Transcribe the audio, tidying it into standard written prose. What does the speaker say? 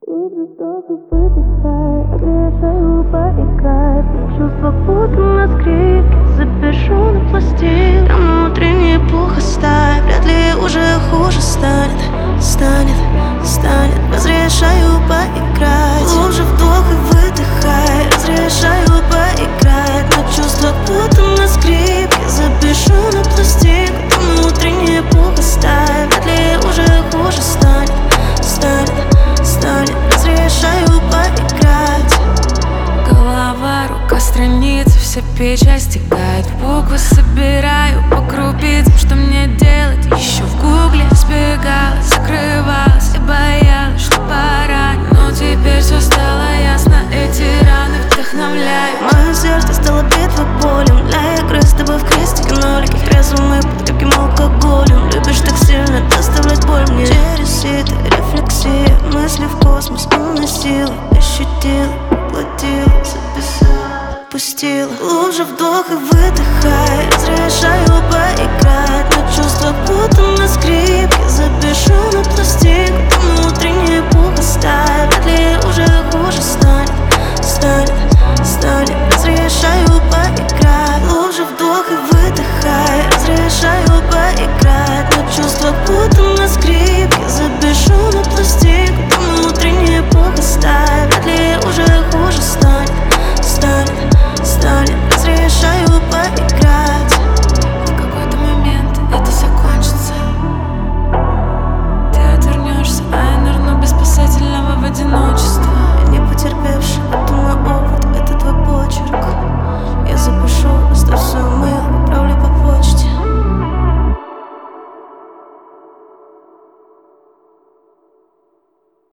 Глубже вдох и выдыхай, разрешаю поиграть. Чувства будто на скрипке, запишу на пластинку. Там внутренне плохо ставь, вряд ли уже хуже станет. Разрешаю поиграть. Глубже вдох и выдыхай, разрешаю поиграть. Но чувства будто на скрипке, запишу на пластинку. Там внутренне плохо ставь, вряд ли уже хуже станет. Разрешаю поиграть. Голова, рука, страницы, вся печать стекает. Буквы собираю по крупицам. Что мне делать? Еще в гугле сбегала, закрывалась и боялась, что пора. Но теперь все стало ясно, эти раны вдохновляют. Мое сердце стало битвой полем для игры с тобой в крестике нолики. Трезвым под крепким алкоголем. Любишь так сильно доставлять боль мне. Через сито рефлексия, мысли в космос уносила. Ощутила, поглотила, записала, пустила. Глубже вдох и выдыхай, разрешаю поиграть. Но чувства будто на скрипке, запишу на пластинку.